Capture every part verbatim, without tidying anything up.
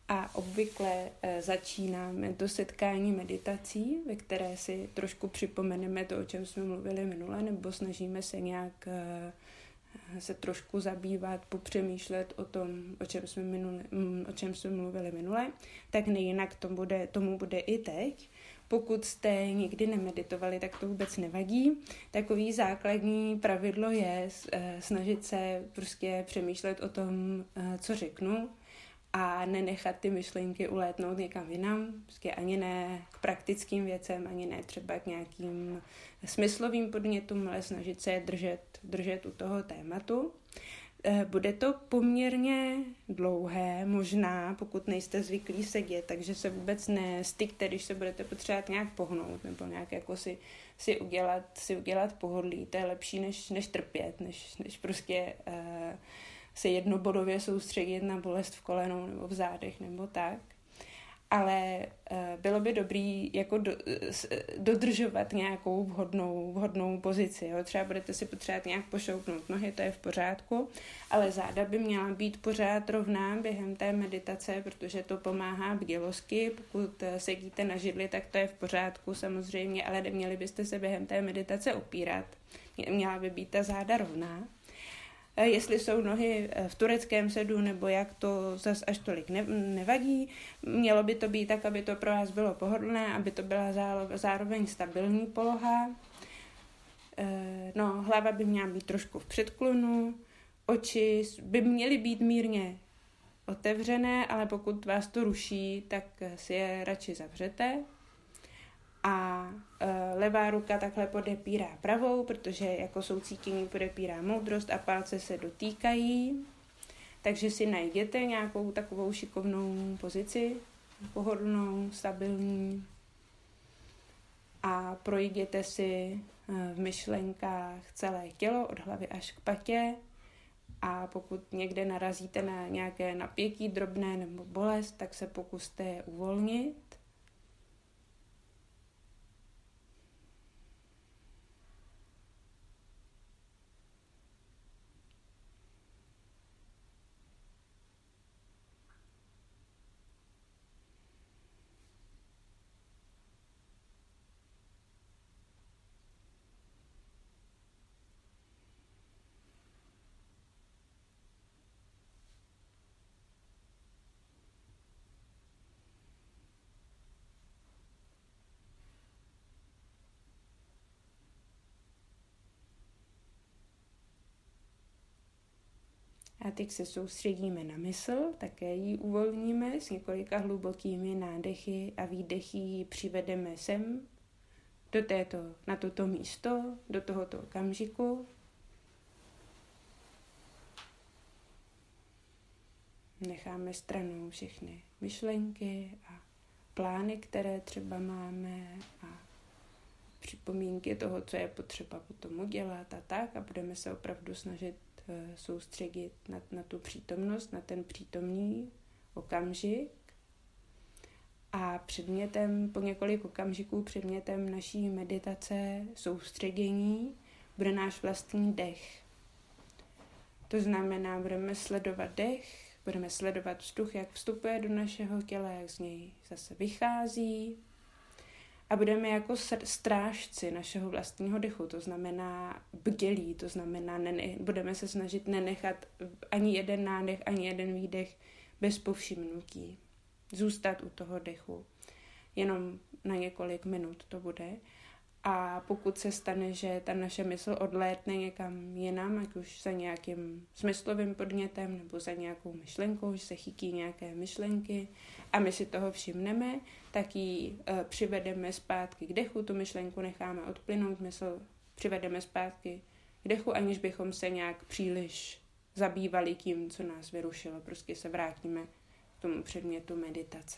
A obvykle začínáme to setkání meditací, ve které si trošku připomeneme to, o čem jsme mluvili minule, nebo snažíme se nějak se trošku zabývat, popřemýšlet o tom, o čem jsme, minule, o čem jsme mluvili minule, tak nejinak tomu bude, tomu bude i teď. Pokud jste nikdy nemeditovali, tak to vůbec nevadí. Takový základní pravidlo je snažit se prostě přemýšlet o tom, co řeknu, a nenechat ty myšlenky ulétnout někam jinam, prostě ani ne k praktickým věcem, ani ne třeba k nějakým smyslovým podnětům, ale snažit se je držet, držet u toho tématu. Bude to poměrně dlouhé, možná, pokud nejste zvyklí sedět, takže se vůbec nestykte, když se budete potřebovat nějak pohnout nebo nějak jako si, si, udělat, si udělat pohodlí. To je lepší, než, než trpět, než, než prostě uh, se jednobodově soustředit na bolest v kolenou nebo v zádech nebo tak. Ale uh, bylo by dobrý jako do, dodržovat nějakou vhodnou, vhodnou pozici. Jo? Třeba budete si potřebovat nějak pošoupnout nohy, to je v pořádku, ale záda by měla být pořád rovná během té meditace, protože to pomáhá bdělosti. Pokud sedíte na židli, tak to je v pořádku samozřejmě, ale neměli byste se během té meditace opírat. Měla by být ta záda rovná. Jestli jsou nohy v tureckém sedu nebo jak, to zas až tolik nevadí. Mělo by to být tak, aby to pro vás bylo pohodlné, aby to byla zároveň stabilní poloha. No, hlava by měla být trošku v předklonu, oči by měly být mírně otevřené, ale pokud vás to ruší, tak si je radši zavřete. A e, levá ruka takhle podepírá pravou, protože jako soucítění podepírá moudrost a palce se dotýkají. Takže si najděte nějakou takovou šikovnou pozici, pohodlnou, stabilní. A projděte si e, v myšlenkách celé tělo od hlavy až k patě. A pokud někde narazíte na nějaké napětí drobné nebo bolest, tak se pokuste je uvolnit. A teď se soustředíme na mysl, také ji uvolníme s několika hlubokými nádechy a výdechy ji přivedeme sem, do této, na toto místo, do tohoto okamžiku. Necháme stranou všechny myšlenky a plány, které třeba máme a připomínky toho, co je potřeba potom udělat a tak, a budeme se opravdu snažit soustředit na, na tu přítomnost, na ten přítomný okamžik. A předmětem, po několik okamžiků předmětem naší meditace, soustředění, bude náš vlastní dech. To znamená, budeme sledovat dech, budeme sledovat vzduch, jak vstupuje do našeho těla, jak z něj zase vychází. A budeme jako strážci našeho vlastního dechu, to znamená bdělí, to znamená, nene, budeme se snažit nenechat ani jeden nádech, ani jeden výdech bez povšimnutí. Zůstat u toho dechu. Jenom na několik minut to bude. A pokud se stane, že ta naše mysl odlétne někam jinam, ať už za nějakým smyslovým podnětem nebo za nějakou myšlenkou, že se chytí nějaké myšlenky a my si toho všimneme, tak ji e, přivedeme zpátky k dechu, tu myšlenku necháme odplynout, mysl přivedeme zpátky k dechu, aniž bychom se nějak příliš zabývali tím, co nás vyrušilo. Prostě se vrátíme k tomu předmětu meditace.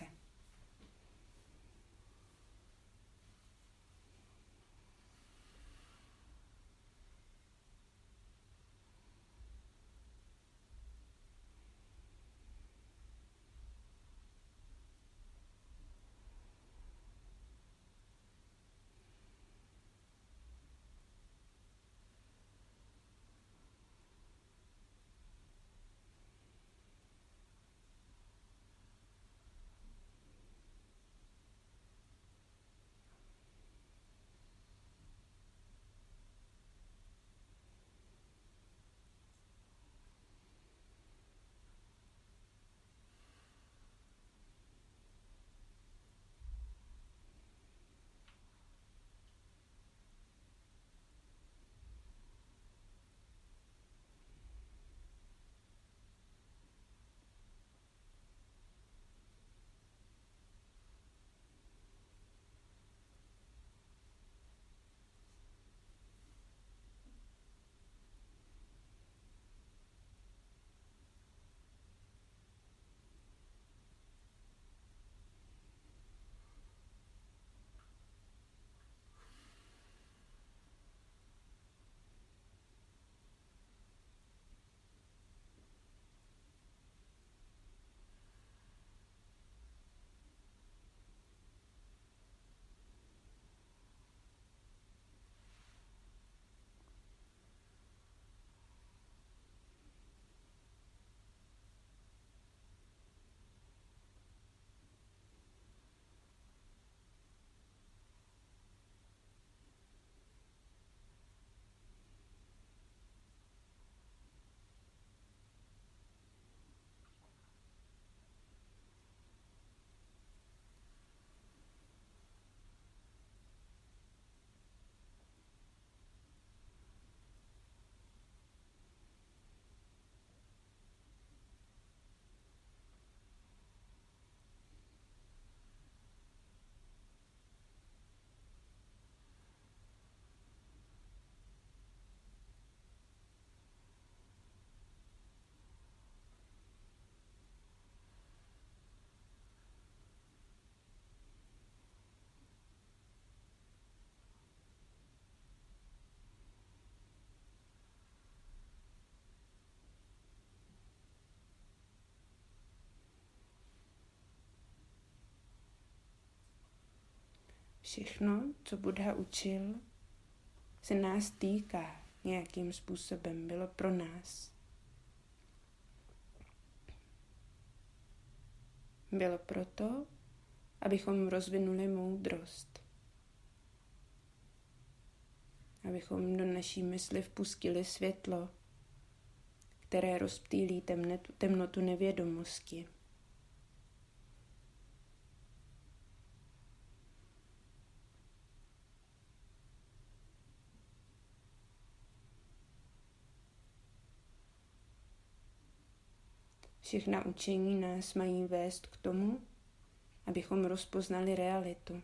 Všechno, co Buddha učil, se nás týká nějakým způsobem, bylo pro nás. Bylo proto, abychom rozvinuli moudrost. Abychom do naší mysli vpustili světlo, které rozptýlí temnetu, temnotu nevědomosti. Všechna učení nás mají vést k tomu, abychom rozpoznali realitu.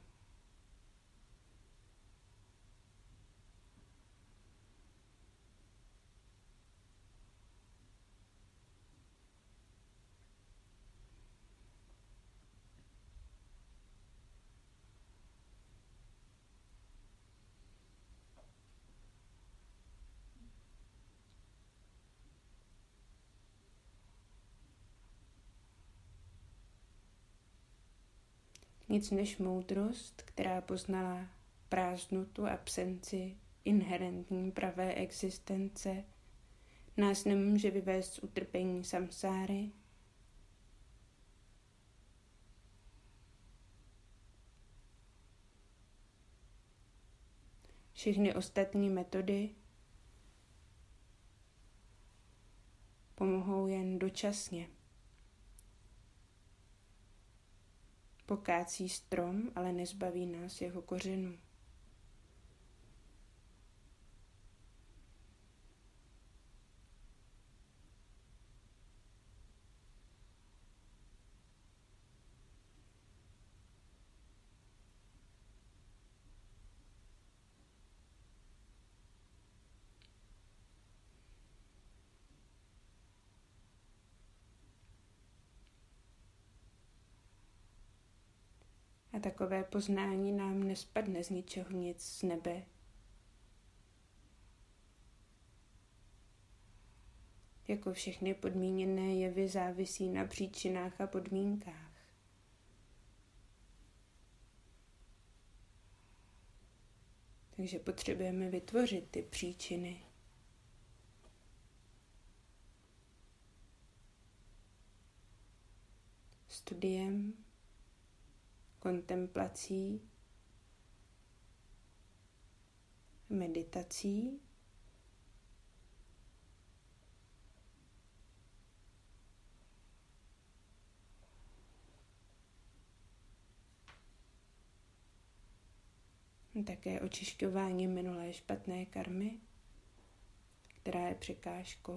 Nic než moudrost, která poznala prázdnotu, absenci, inherentní pravé existence, nás nemůže vyvést z utrpení samsáry, všechny ostatní metody pomohou jen dočasně. Pokácí strom, ale nezbaví nás jeho kořenů. A takové poznání nám nespadne z ničeho nic z nebe. Jako všechny podmíněné jevy závisí na příčinách a podmínkách. Takže potřebujeme vytvořit ty příčiny. Studiem, kontemplací, meditací také očišťování minulé špatné karmy, která je překážkou.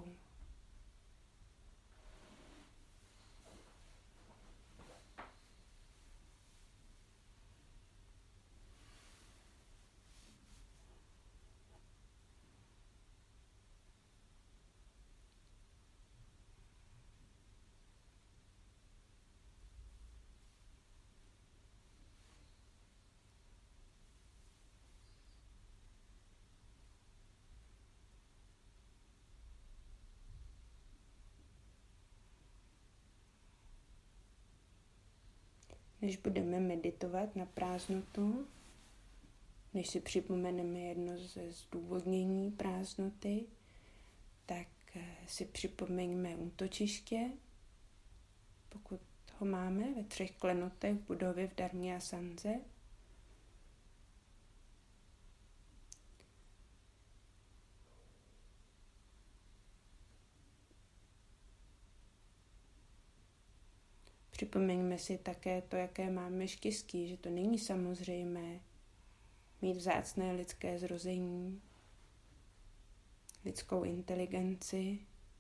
Než budeme meditovat na prázdnotu, než si připomeneme jedno ze zdůvodnění prázdnoty, tak si připomeňme útočiště, pokud ho máme ve třech klenotech v budově v Dharmě a Sanze. Připomeňme si také to, jaké máme štěstí, že to není samozřejmé mít vzácné lidské zrození, lidskou inteligenci,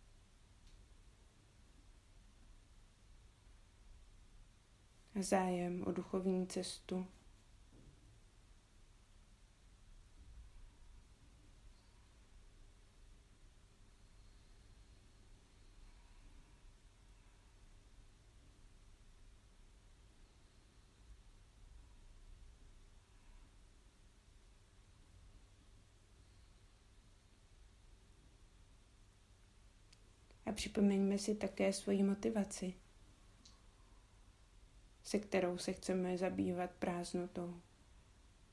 a zájem o duchovní cestu. A připomeňme si také svoji motivaci, se kterou se chceme zabývat prázdnotou.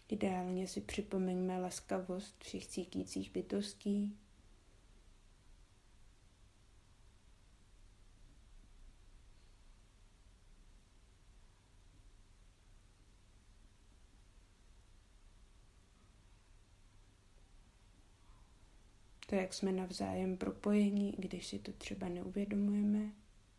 Ideálně si připomeňme laskavost všech cítících bytostí. To, jak jsme navzájem propojení, i když si to třeba neuvědomujeme.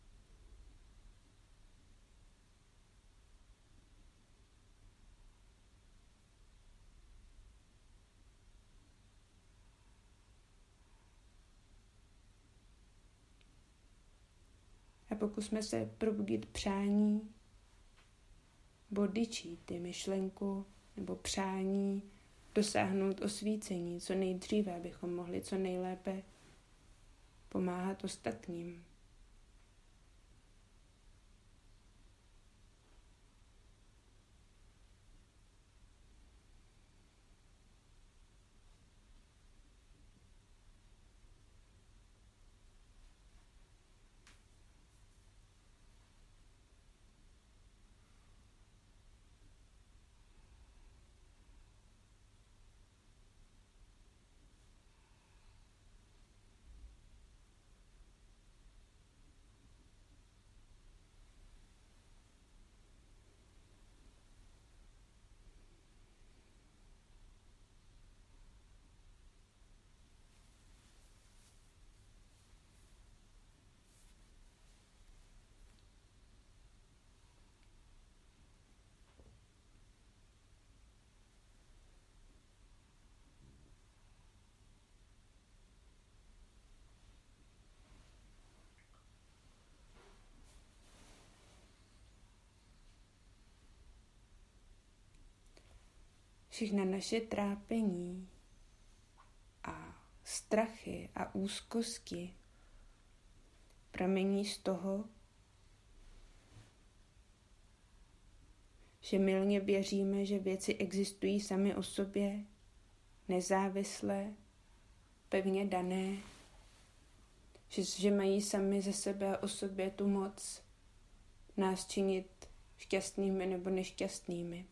A pokusme se probudit přání bodhicitti, myšlenku nebo přání dosáhnout osvícení co nejdříve, abychom mohli co nejlépe pomáhat ostatním. Všechna naše trápení a strachy a úzkosti pramení z toho, že mylně věříme, že věci existují samy o sobě, nezávislé, pevně dané, že, že mají sami ze sebe a o sobě tu moc nás činit šťastnými nebo nešťastnými.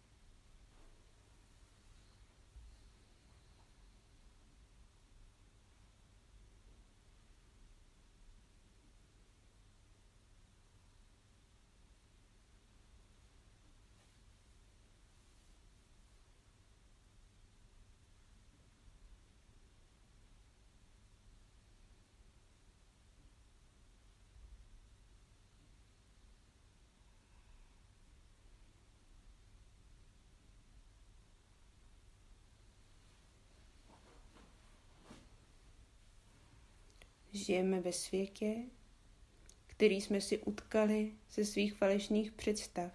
Žijeme ve světě, který jsme si utkali ze svých falešných představ.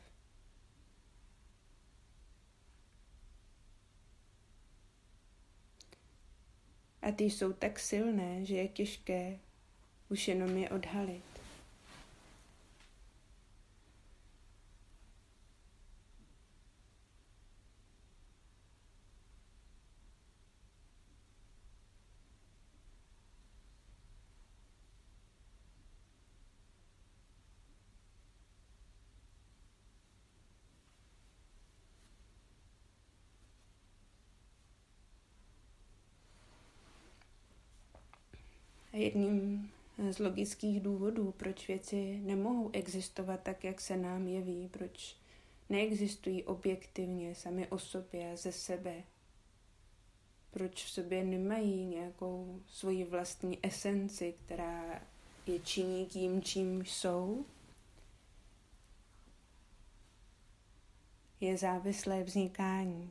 A ty jsou tak silné, že je těžké už jenom je odhalit. A jedním z logických důvodů, proč věci nemohou existovat tak, jak se nám jeví, proč neexistují objektivně sami o sobě, ze sebe, proč v sobě nemají nějakou svoji vlastní esenci, která je činí tím, čím jsou, je závislé vznikání.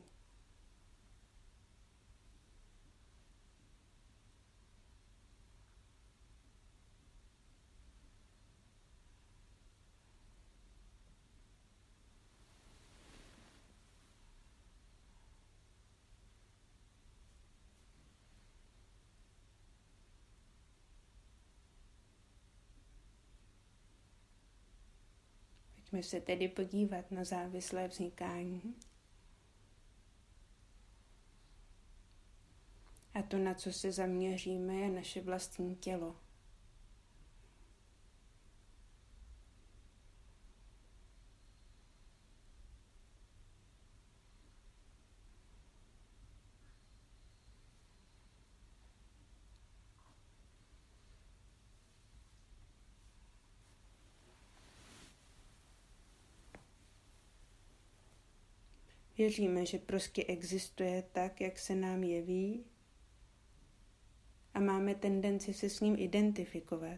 Pojďme se tedy podívat na závislé vznikání. A to, na co se zaměříme, je naše vlastní tělo. Věříme, že prostě existuje tak, jak se nám jeví a máme tendenci se s ním identifikovat.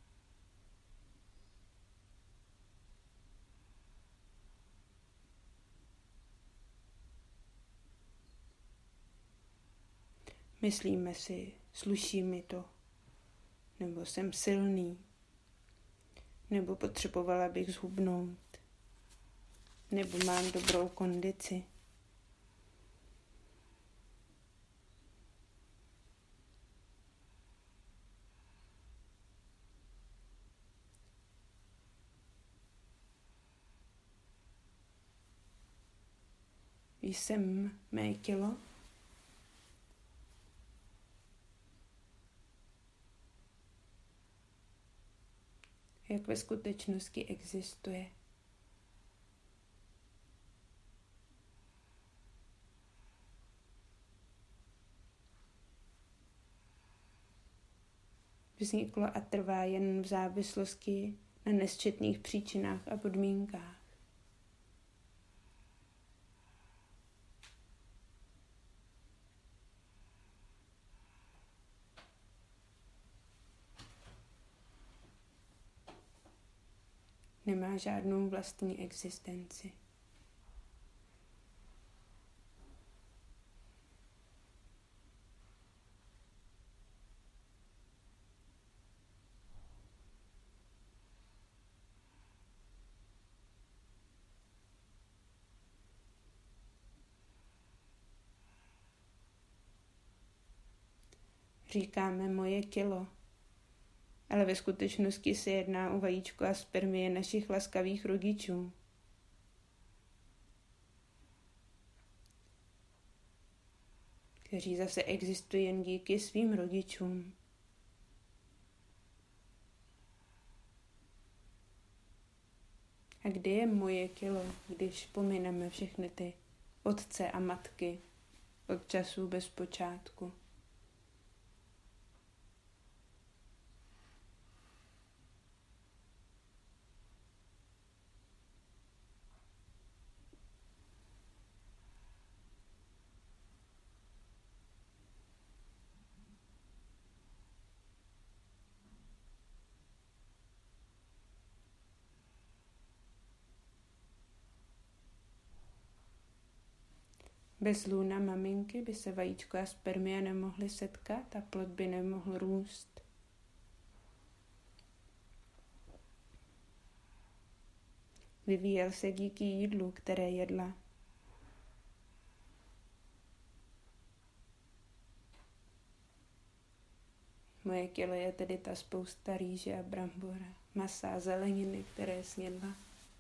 Myslíme si, sluší mi to, nebo jsem silný, nebo potřebovala bych zhubnout, nebo mám dobrou kondici. Jsem mé tělo. Jak ve skutečnosti existuje. Vzniklo a trvá jen v závislosti na nesčetných příčinách a podmínkách. Nemá žádnou vlastní existenci. Říkáme moje tělo, ale ve skutečnosti se jedná o vajíčko a spermie našich laskavých rodičů. Kteří zase existují jen díky svým rodičům. A kde je moje tělo, když pomineme všechny ty otce a matky od časů bez počátku? Bez lůna maminky by se vajíčko a spermie nemohly setkat a plod by nemohl růst. Vyvíjel se díky jídlu, které jedla. Moje tělo je tedy ta spousta rýže a brambora, masa a zeleniny, které snědla.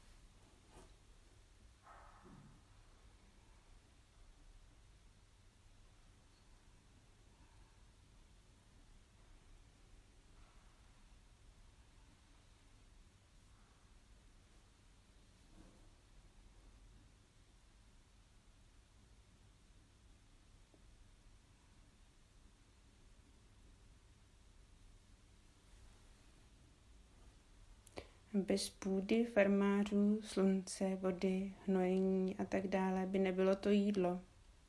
Bez půdy, farmářů, slunce, vody, hnojení a tak dále by nebylo to jídlo.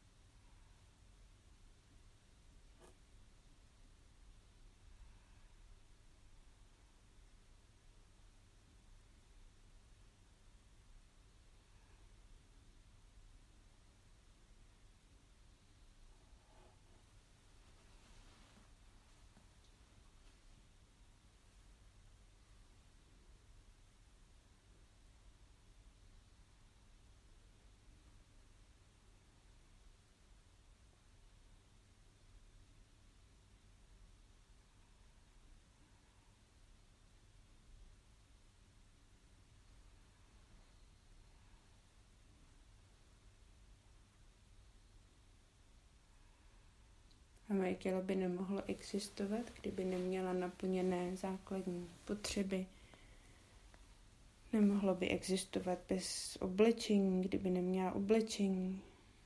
A moje tělo by nemohlo existovat, kdyby neměla naplněné základní potřeby. Nemohlo by existovat bez oblečení, kdyby neměla oblečení.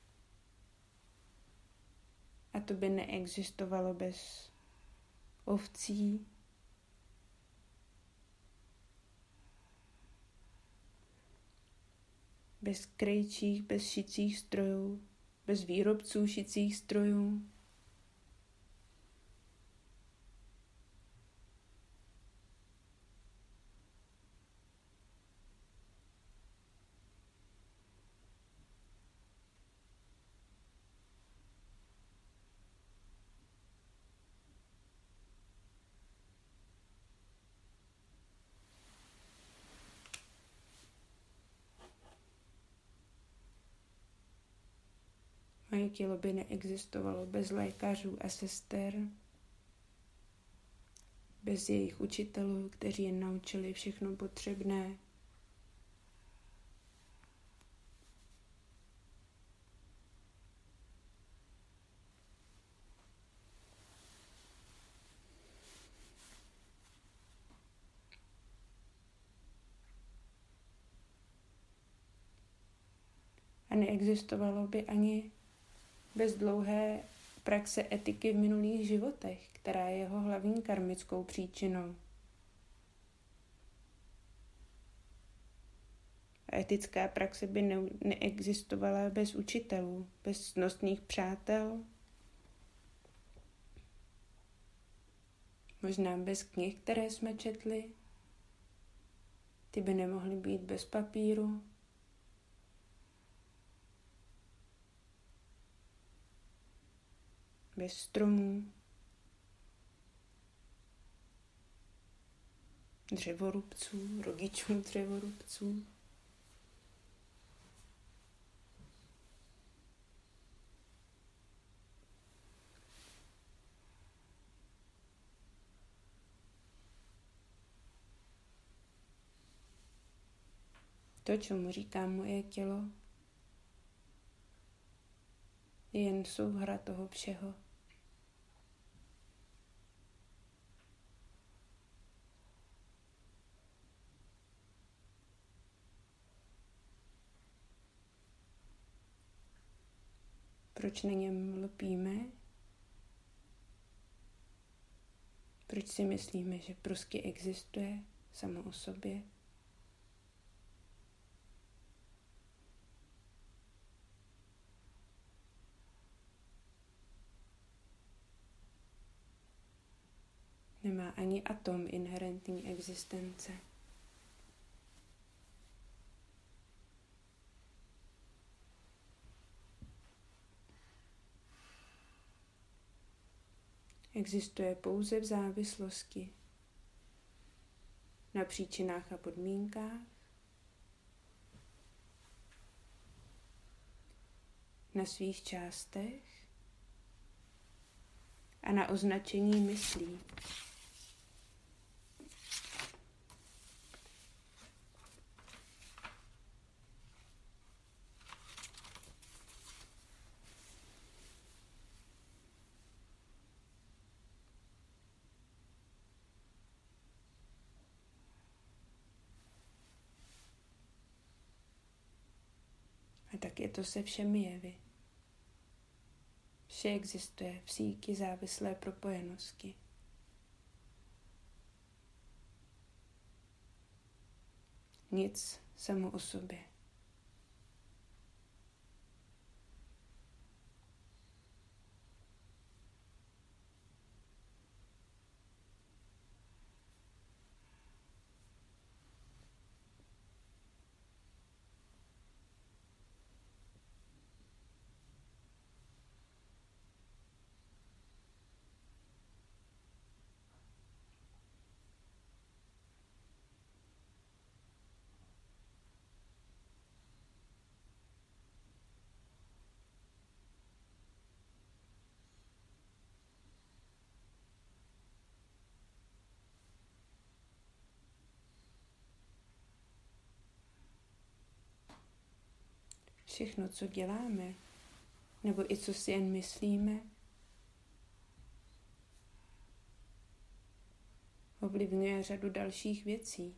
A to by neexistovalo bez ovcí, bez krejčích, bez šicích strojů, bez výrobců šicích strojů. Moje tělo by neexistovalo bez lékařů a sester, bez jejich učitelů, kteří je naučili všechno potřebné. A neexistovalo by ani bez dlouhé praxe etiky v minulých životech, která je jeho hlavní karmickou příčinou. A etická praxe by ne- neexistovala bez učitelů, bez cnostných přátel, možná bez knih, které jsme četli. Ty by nemohly být bez papíru. Bez stromů, dřevorubců, rodičů dřevorubců. To, čemu říkám moje tělo, je jen souhra toho všeho. Proč na něm lpíme? Proč si myslíme, že prostě existuje samo o sobě? Nemá ani atom inherentní existence. Existuje pouze v závislosti na příčinách a podmínkách, na svých částech a na označení myslí. A tak je to se všemi jevy. Vše existuje v síti závislé propojenosti. Nic samo o sobě. Všechno, co děláme, nebo i co si jen myslíme, ovlivňuje řadu dalších věcí.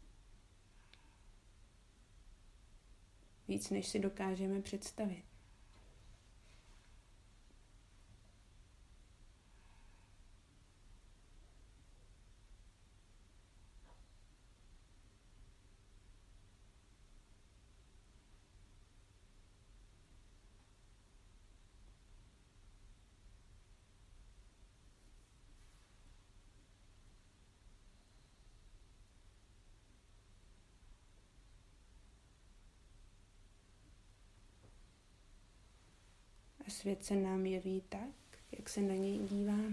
Víc, než si dokážeme představit. A svět se nám jeví tak, jak se na něj díváme.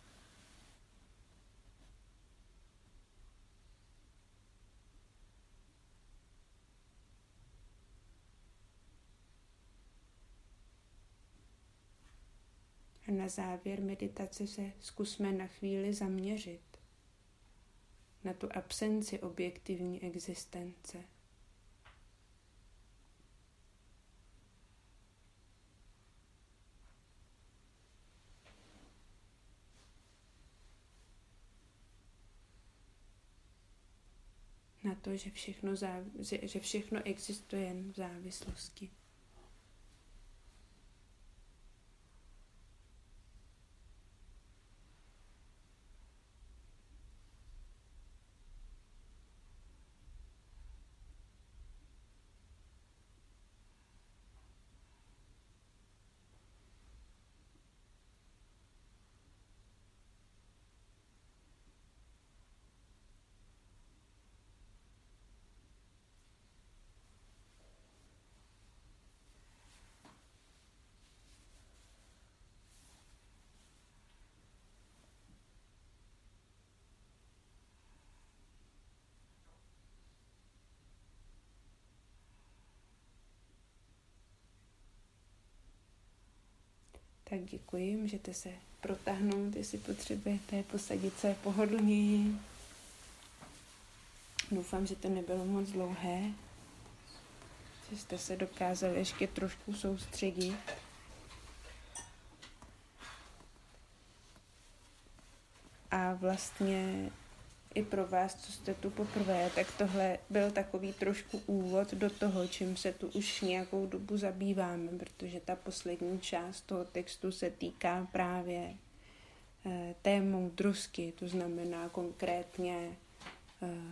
A na závěr meditace se zkusme na chvíli zaměřit na tu absenci objektivní existence. Na to, že všechno, záv- že všechno existuje jen v závislosti. Tak děkuji, můžete se protáhnout, jestli potřebujete, posadit se pohodlněji. Doufám, že to nebylo moc dlouhé, že jste se dokázali ještě trošku soustředit. A vlastně i pro vás, co jste tu poprvé, tak tohle byl takový trošku úvod do toho, čím se tu už nějakou dobu zabýváme, protože ta poslední část toho textu se týká právě eh, té moudrosti, to znamená konkrétně eh,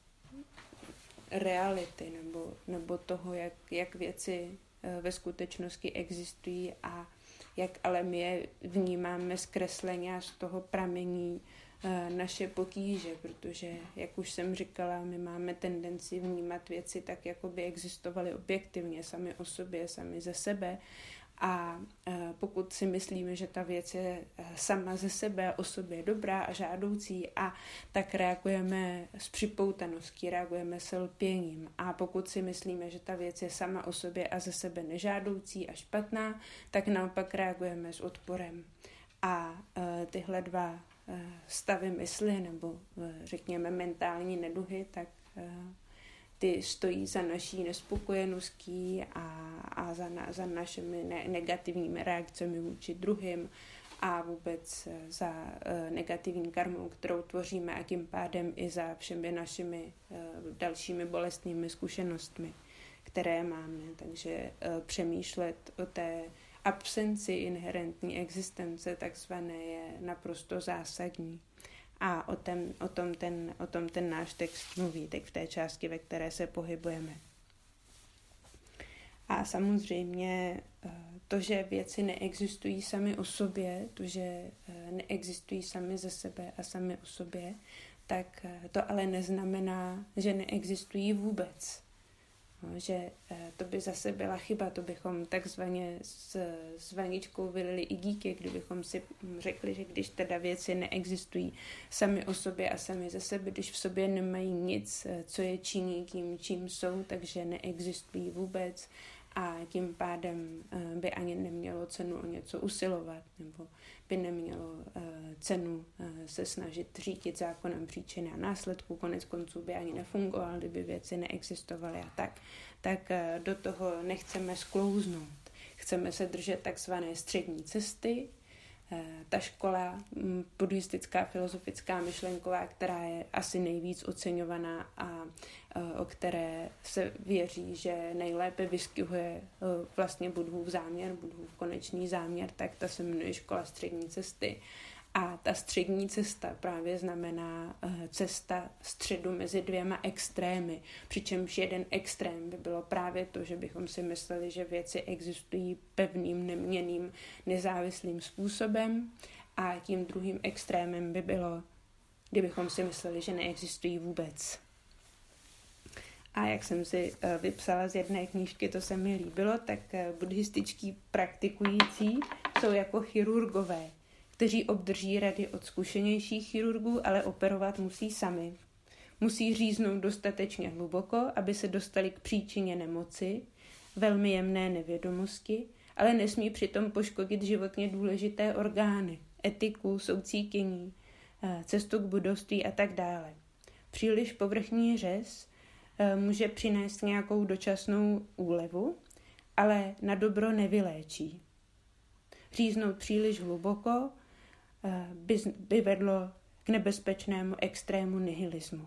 reality nebo, nebo toho, jak, jak věci eh, ve skutečnosti existují a jak ale my je vnímáme zkresleně a z toho pramení naše potíže, protože, jak už jsem říkala, my máme tendenci vnímat věci tak, jako by existovaly objektivně, sami o sobě, sami ze sebe. A pokud si myslíme, že ta věc je sama ze sebe o sobě dobrá a žádoucí, a tak reagujeme s připoutaností, reagujeme se lpěním. A pokud si myslíme, že ta věc je sama o sobě a ze sebe nežádoucí a špatná, tak naopak reagujeme s odporem. A tyhle dva stavy mysli nebo řekněme mentální neduhy, tak ty stojí za naší nespokojeností a, a za, na, za našimi ne, negativními reakcemi vůči druhým a vůbec za negativní karmou, kterou tvoříme a tím pádem i za všemi našimi dalšími bolestnými zkušenostmi, které máme. Takže přemýšlet o té absenci inherentní existence takzvané je naprosto zásadní. A o, ten, o, tom ten, o tom ten náš text mluví teď v té části, ve které se pohybujeme. A samozřejmě to, že věci neexistují sami o sobě, to, že neexistují sami ze sebe a sami o sobě, tak to ale neznamená, že neexistují vůbec. No, že to by zase byla chyba, to bychom takzvaně s, s vaničkou vylili i díky, kdybychom si řekli, že když teda věci neexistují sami o sobě a sami ze sebe, když v sobě nemají nic, co je činí tím, čím jsou, takže neexistují vůbec a tím pádem by ani nemělo cenu o něco usilovat, nebo by nemělo cenu se snažit řídit zákonem příčiny a následků, konec konců by ani nefungoval, kdyby věci neexistovaly a tak, tak do toho nechceme sklouznout. Chceme se držet takzvané střední cesty. Ta škola buddhistická, filozofická, myšlenková, která je asi nejvíc oceňovaná a o které se věří, že nejlépe vystihuje vlastně Buddhův záměr, Buddhův konečný záměr, tak ta se jmenuje škola střední cesty. A ta střední cesta právě znamená cesta středu mezi dvěma extrémy, přičemž jeden extrém by bylo právě to, že bychom si mysleli, že věci existují pevným, neměnným, nezávislým způsobem a tím druhým extrémem by bylo, kdybychom si mysleli, že neexistují vůbec. A jak jsem si vypsala z jedné knížky, to se mi líbilo, tak buddhističtí praktikující jsou jako chirurgové, kteří obdrží rady od zkušenějších chirurgů, ale operovat musí sami. Musí říznout dostatečně hluboko, aby se dostali k příčině nemoci, velmi jemné nevědomosti, ale nesmí přitom poškodit životně důležité orgány, etiku, soucítění, cestu k budovství a tak dále. Příliš povrchní řez může přinést nějakou dočasnou úlevu, ale na dobro nevyléčí. Říznout příliš hluboko by, by vedlo k nebezpečnému extrému nihilismu.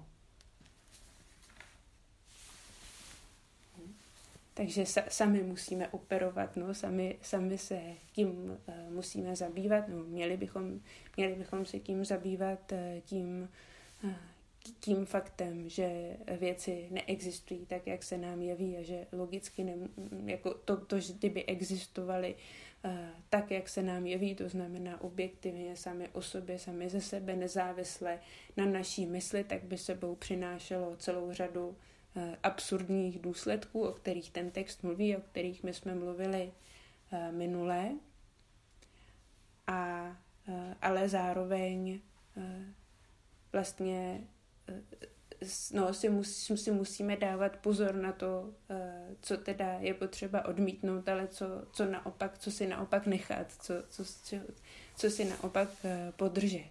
Takže sa, sami musíme operovat, no, sami, sami se tím uh, musíme zabývat, no, měli bychom, měli bychom se tím zabývat uh, tím, uh, tím faktem, že věci neexistují tak, jak se nám jeví a že logicky ne, jako to, to, že kdyby existovaly uh, tak, jak se nám jeví, to znamená objektivně sami o sobě, sami ze sebe, nezávisle na naší mysli, tak by sebou přinášelo celou řadu absurdních důsledků, o kterých ten text mluví, o kterých my jsme mluvili uh, minule. A, uh, ale zároveň uh, vlastně uh, no, si, mus, si musíme dávat pozor na to, uh, co teda je potřeba odmítnout, ale co, co naopak, co si naopak nechat, co, co, co, co si naopak uh, podržet.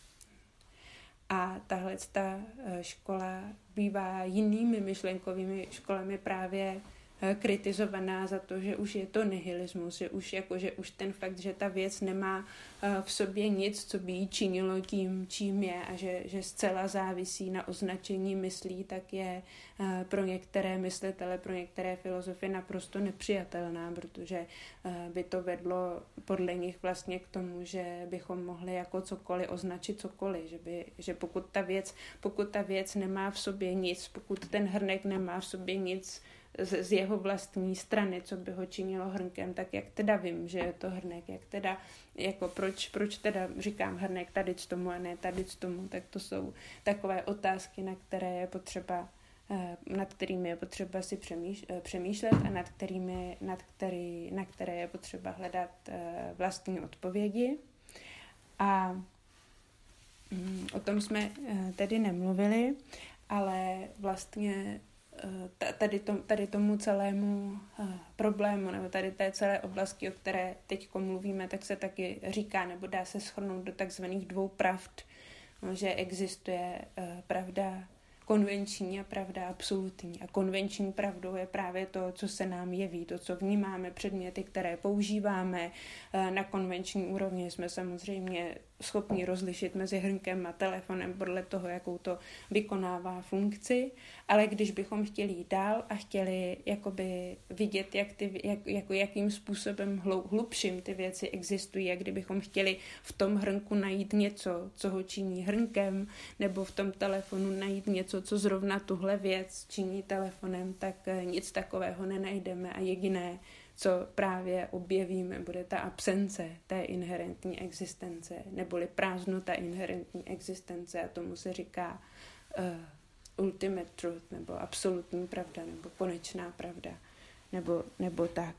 A tahle ta škola bývá jinými myšlenkovými školami právě kritizovaná za to, že už je to nihilismus, že už, jako, že už ten fakt, že ta věc nemá v sobě nic, co by jí činilo tím, čím je a že, že zcela závisí na označení myslí, tak je pro některé myslitele, pro některé filozofy naprosto nepřijatelná, protože by to vedlo podle nich vlastně k tomu, že bychom mohli jako cokoliv označit cokoliv, že, by, že pokud ta věc, pokud ta věc nemá v sobě nic, pokud ten hrnek nemá v sobě nic z, z jeho vlastní strany, co by ho činilo hrnkem, tak jak teda vím, že je to hrnek, jak teda, jako proč, proč teda říkám hrnek tady z tomu a ne tady z tomu, tak to jsou takové otázky, na které je potřeba, nad kterými je potřeba si přemýšlet a nad kterými, nad který, na které je potřeba hledat vlastní odpovědi. A o tom jsme tedy nemluvili, ale vlastně tady, tom, tady tomu celému problému nebo tady té celé oblasti, o které teď mluvíme, tak se taky říká, nebo dá se shrnout do takzvaných dvou pravd, že existuje pravda konvenční a pravda absolutní. A konvenční pravdou je právě to, co se nám jeví, to, co vnímáme, předměty, které používáme. Na konvenční úrovni jsme samozřejmě schopni rozlišit mezi hrnkem a telefonem podle toho, jakou to vykonává funkci, ale když bychom chtěli jít dál a chtěli jakoby vidět, jak ty, jak, jako jakým způsobem hlubším ty věci existují, a kdybychom chtěli v tom hrnku najít něco, co ho činí hrnkem, nebo v tom telefonu najít něco, co zrovna tuhle věc činí telefonem, tak nic takového nenajdeme a jediné, co právě objevíme, bude ta absence té inherentní existence, neboli prázdnota inherentní existence, a tomu se říká uh, ultimate truth, nebo absolutní pravda, nebo konečná pravda, nebo, nebo tak.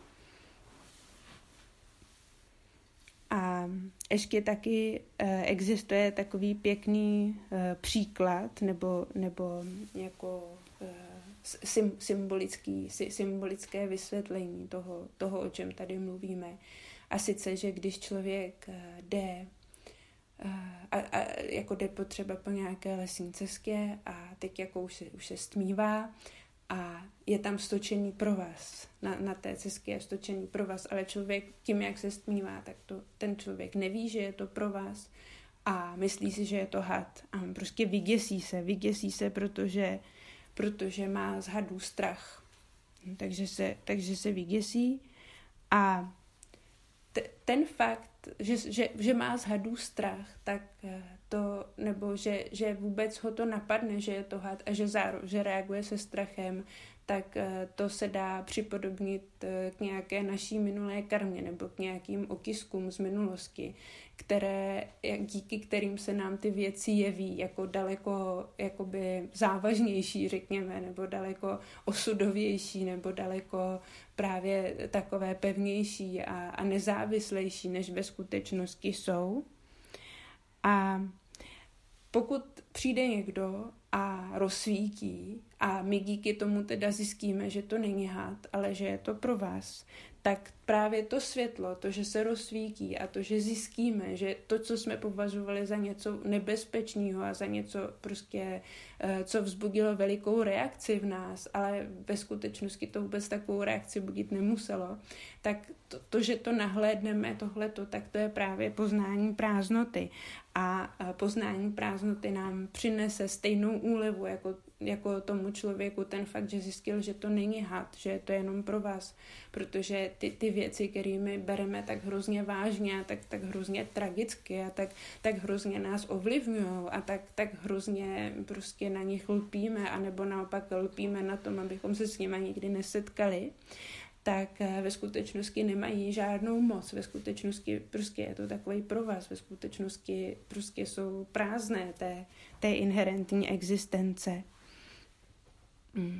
A ještě taky uh, existuje takový pěkný uh, příklad, nebo, nebo jako uh, symbolický, symbolické vysvětlení toho, toho, o čem tady mluvíme. A sice, že když člověk jde a, a jako jde potřeba po nějaké lesní cestě a teď jako už se, už se stmívá a je tam stočený provaz. Na, na té cestě je stočený provaz, ale člověk tím, jak se stmívá, tak to, ten člověk neví, že je to provaz a myslí si, že je to had. A on prostě vyděsí se, vyděsí se, protože protože má z hadů strach. Takže se, takže se vyděsí a t- ten fakt, že, že, že má z hadů strach, tak to, nebo že, že vůbec ho to napadne, že je to had a že, záro, že reaguje se strachem, tak to se dá připodobnit k nějaké naší minulé karmě nebo k nějakým otiskům z minulosti, které, díky kterým se nám ty věci jeví jako daleko jakoby závažnější, řekněme, nebo daleko osudovější, nebo daleko právě takové pevnější a, a nezávislejší, než ve skutečnosti jsou. A pokud přijde někdo a rozsvítí a my díky tomu teda zjistíme, že to není had, ale že je to pro vás, tak právě to světlo, to, že se rozsvítí a to, že zjistíme, že to, co jsme považovali za něco nebezpečného a za něco prostě, co vzbudilo velikou reakci v nás, ale ve skutečnosti to vůbec takovou reakci budit nemuselo, tak to, to že to nahlédneme, tohleto, tak to je právě poznání prázdnoty. A poznání prázdnoty nám přinese stejnou úlevu jako, jako tomu člověku ten fakt, že zjistil, že to není had, že je to jenom pro vás, protože ty, ty věci, kterými bereme tak hrozně vážně a tak, tak hrozně tragicky a tak, tak hrozně nás ovlivňují a tak, tak hrozně prostě na nich lpíme, anebo naopak lpíme na tom, abychom se s nimi nikdy nesetkali, tak ve skutečnosti nemají žádnou moc. Ve skutečnosti prostě je to takový provaz. Ve skutečnosti prostě jsou prázdné té, té inherentní existence. Hmm.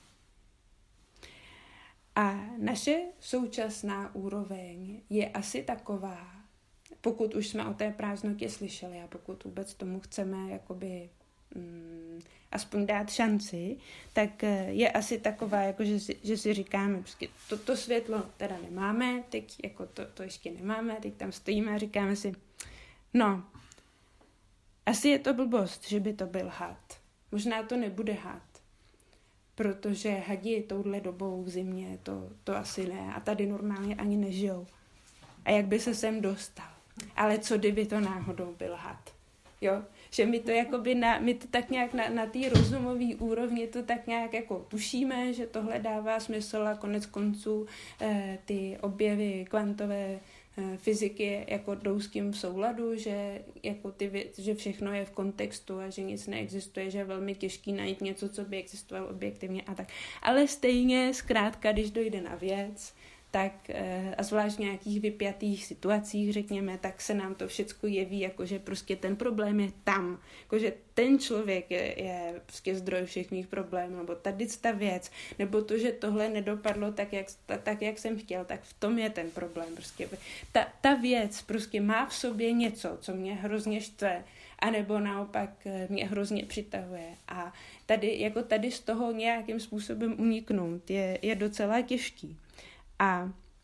A naše současná úroveň je asi taková, pokud už jsme o té prázdnotě slyšeli a pokud vůbec tomu chceme jakoby mm, aspoň dát šanci, tak je asi taková, jako že, si, že si říkáme, prostě to, to světlo teda nemáme, teď jako to, to ještě nemáme, teď tam stojíme a říkáme si, no, asi je to blbost, že by to byl had. Možná to nebude had, protože hadi touhle dobou v zimě, to, to asi ne, a tady normálně ani nežijou. A jak by se sem dostal? Ale co kdyby to náhodou byl had? Jo? Že my to, jakoby na, my to tak nějak na, na té rozumové úrovni to tak nějak jako tušíme, že tohle dává smysl a konec konců eh, ty objevy kvantové eh, fyziky jako jdou s tím v souladu, že, jako ty věc, že všechno je v kontextu a že nic neexistuje, že je velmi těžký najít něco, co by existovalo objektivně a tak. Ale stejně zkrátka, když dojde na věc, tak a zvlášť v nějakých vypjatých situacích, řekněme, tak se nám to všecko jeví, jakože prostě ten problém je tam, jakože ten člověk je, je prostě zdroj všech mých problémů, nebo tady ta věc, nebo to, že tohle nedopadlo tak jak, tak, jak jsem chtěl, tak v tom je ten problém. Prostě ta, ta věc prostě má v sobě něco, co mě hrozně štve, anebo naopak mě hrozně přitahuje. A tady, jako tady z toho nějakým způsobem uniknout je, je docela těžký. A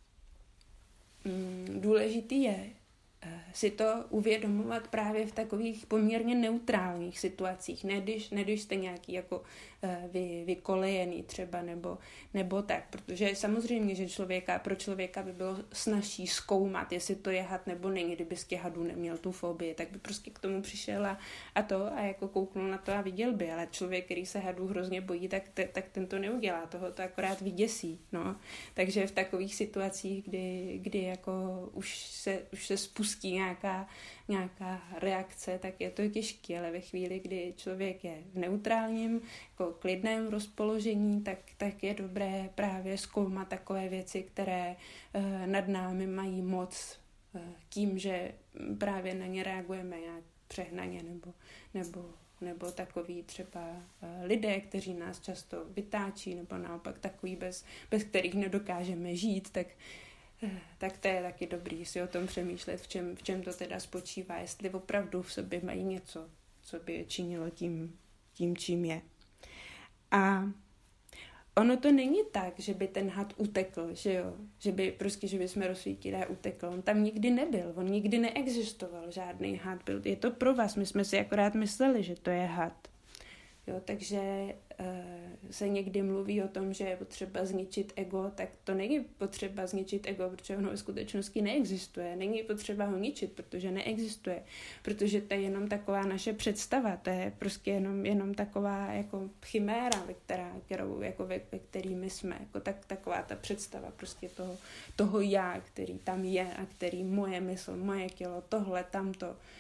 mm, důležitý je si to uvědomovat právě v takových poměrně neutrálních situacích, ne když, ne když jste nějaký jako vy, vykolejený třeba nebo, nebo tak, protože samozřejmě, že člověka, pro člověka by bylo snazší zkoumat, jestli to je had nebo není, kdyby z těch hadů neměl tu fobii, tak by prostě k tomu přišel a, a to a jako kouknul na to a viděl by, ale člověk, který se hadů hrozně bojí, tak, te, tak ten to neudělá, toho to akorát vyděsí, no. Takže v takových situacích, kdy, kdy jako už se, už se spustí nějaká, nějaká reakce, tak je to těžké, ale ve chvíli, kdy člověk je v neutrálním, jako klidném rozpoložení, tak, tak je dobré právě zkoumat takové věci, které uh, nad námi mají moc uh, tím, že právě na ně reagujeme nějak přehnaně nebo, nebo, nebo takový třeba uh, lidé, kteří nás často vytáčí, nebo naopak takový, bez, bez kterých nedokážeme žít, tak tak to je taky dobrý si o tom přemýšlet, v čem, v čem to teda spočívá, jestli opravdu v sobě mají něco, co by je činilo tím, tím, čím je. A ono to není tak, že by ten had utekl, že jo, že by prostě, že by jsme rozsvítili a utekl. On tam nikdy nebyl, on nikdy neexistoval, žádný had byl. Je to pro vás, my jsme si akorát mysleli, že to je had. Jo, takže e, se někdy mluví o tom, že je potřeba zničit ego, tak to není potřeba zničit ego, protože ono ve skutečnosti neexistuje. Není potřeba ho ničit, protože neexistuje. Protože to je jenom taková naše představa, to je prostě jenom, jenom taková jako chiméra, ve, která, kterou, jako ve, ve který my jsme. Jako tak, taková ta představa prostě toho, toho já, který tam je a který moje mysl, moje tělo, tohle, tamto,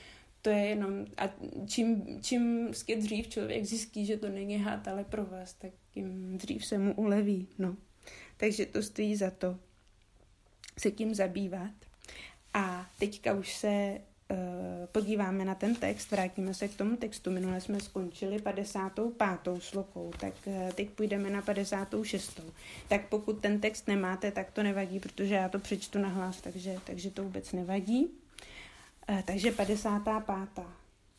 to je jenom, a čím, čím dřív člověk zjistí, že to není had, ale pro vás, tak tím dřív se mu uleví, no. Takže to stojí za to se tím zabývat. A teďka už se uh, podíváme na ten text, vrátíme se k tomu textu. Minule jsme skončili padesátou pátou slokou, tak uh, teď půjdeme na padesátou šestou. Tak pokud ten text nemáte, tak to nevadí, protože já to přečtu nahlas, takže, takže to vůbec nevadí. Uh, takže padesátá pátá.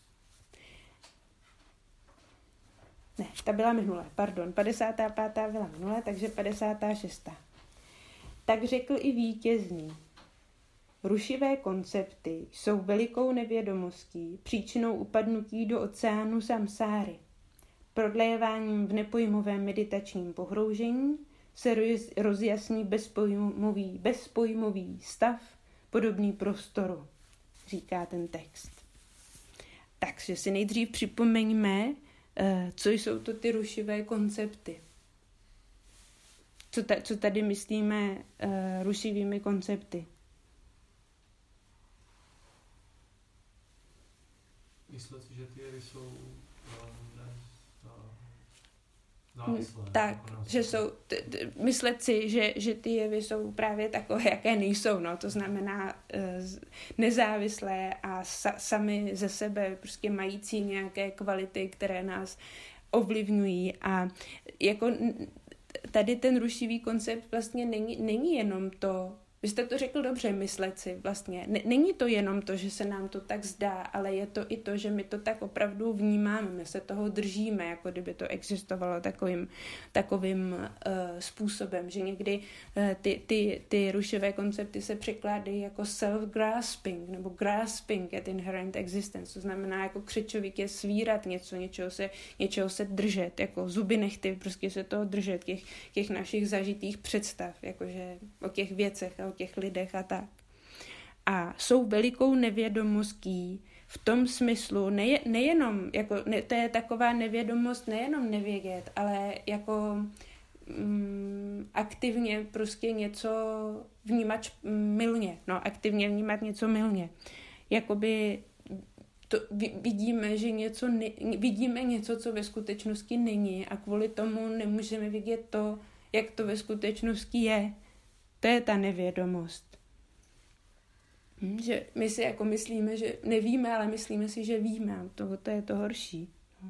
Ne, ta byla minule, pardon. padesátá pátá byla minule, takže padesátá šestá. Tak řekl i vítězný. Rušivé koncepty jsou velikou nevědomostí, příčinou upadnutí do oceánu samsáry. Prodléváním v nepojmovém meditačním pohroužení se rozjasní bezpojmový, bezpojmový stav, podobný prostoru, říká ten text. Takže si nejdřív připomeňme, co jsou to ty rušivé koncepty. Co, ta, co tady myslíme uh, rušivými koncepty? Myslet si, že ty jevy jsou závislé. Tak, že jsou, t, t, myslet si, že, že ty jevy jsou právě takové, jaké nejsou. No? To znamená uh, nezávislé a sa, sami ze sebe prostě mající nějaké kvality, které nás ovlivňují. A jako tady ten rušivý koncept vlastně není, není jenom to, vy jste to řekl dobře, myslet si vlastně. Není to jenom to, že se nám to tak zdá, ale je to i to, že my to tak opravdu vnímáme, my se toho držíme, jako kdyby to existovalo takovým, takovým uh, způsobem, že někdy uh, ty, ty, ty rušivé koncepty se překládají jako self-grasping, nebo grasping at inherent existence, to znamená jako křečovitě svírat něco, něčeho se, něčeho se držet, jako zuby nechty, prostě se toho držet, těch, těch našich zažitých představ, jakože o těch věcech a o těch lidech a tak. A jsou velikou nevědomostí v tom smyslu, neje, nejenom, jako, ne, to je taková nevědomost nejenom nevědět, ale jako mm, aktivně prostě něco vnímat mylně, no, aktivně vnímat něco mylně. Jakoby to vidíme, že něco ne, vidíme něco, co ve skutečnosti není a kvůli tomu nemůžeme vidět to, jak to ve skutečnosti je. To je ta nevědomost. Hm, že my si jako myslíme, že nevíme, ale myslíme si, že víme. A to, to je to horší.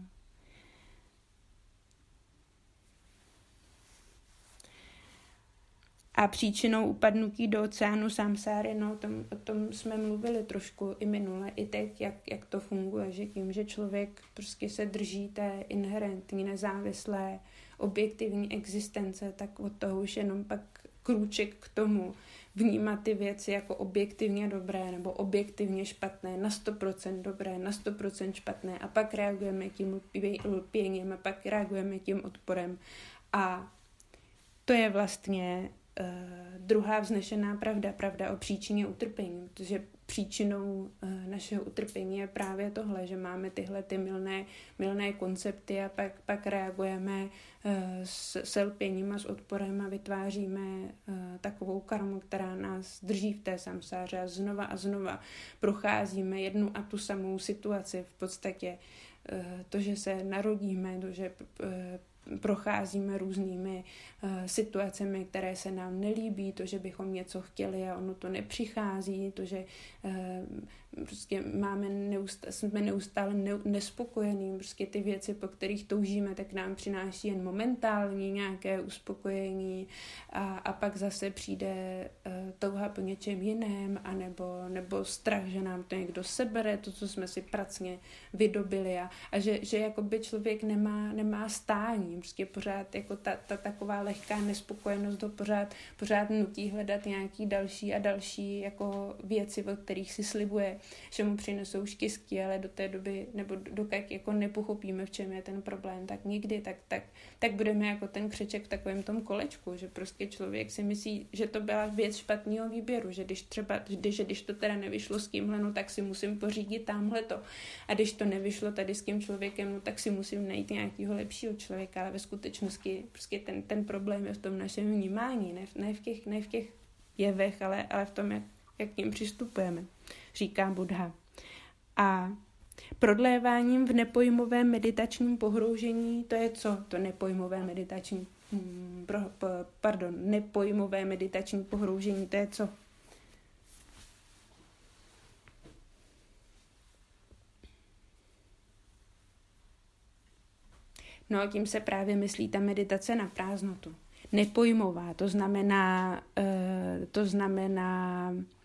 A příčinou upadnutí do oceánu samsáry, no, o tom, o tom jsme mluvili trošku i minule, i teď, jak, jak to funguje, že tím, že člověk prostě se drží té inherentní, nezávislé, objektivní existence, tak od toho už jenom pak krůček k tomu vnímat ty věci jako objektivně dobré nebo objektivně špatné, na sto procent dobré, na sto procent špatné a pak reagujeme tím lpěním a pak reagujeme tím odporem. A to je vlastně uh, druhá vznešená pravda, pravda o příčině utrpení, protože příčinou uh, našeho utrpení je právě tohle, že máme tyhle ty mylné, mylné koncepty a pak, pak reagujeme uh, s, s lpěním a s odporem a vytváříme uh, takovou karmu, která nás drží v té samsáře a znova a znova procházíme jednu a tu samou situaci. V podstatě uh, to, že se narodíme, to, že uh, procházíme různými uh, situacemi, které se nám nelíbí, to, že bychom něco chtěli a ono to nepřichází, to, že uh, prostě máme neustále, jsme neustále ne, nespokojení, prostě ty věci, po kterých toužíme, tak nám přináší jen momentální nějaké uspokojení a, a pak zase přijde uh, touha po něčem jiném, anebo, nebo strach, že nám to někdo sebere, to, co jsme si pracně vydobili a, a že, že jakoby člověk nemá, nemá stání, prostě pořád jako ta, ta taková lehká nespokojenost do pořád, pořád nutí hledat nějaký další a další jako věci, od kterých si slibuje, že mu přinesou štěstí, ale do té doby, nebo dokud jako nepochopíme, v čem je ten problém, tak nikdy, tak, tak, tak budeme jako ten křeček v takovém tom kolečku, že prostě člověk si myslí, že to byla věc špatného výběru, že když třeba, když, že když to teda nevyšlo s tímhle, no tak si musím pořídit tamhleto. A když to nevyšlo tady s tím člověkem, no tak si musím najít nějakého lepšího člověka, ale ve skutečnosti prostě ten, ten problém je v tom našem vnímání, ne, ne, v, těch, ne v těch jevech, ale, ale v tom, jak, jak k ním přistupujeme, říká Buddha. A prodléváním v nepojmovém meditačním pohroužení, to je co? To nepojmové meditační, hmm, pro, pardon, nepojmové meditační pohroužení, to je co? No a tím se právě myslí ta meditace na prázdnotu. Nepojmová, to znamená, to znamená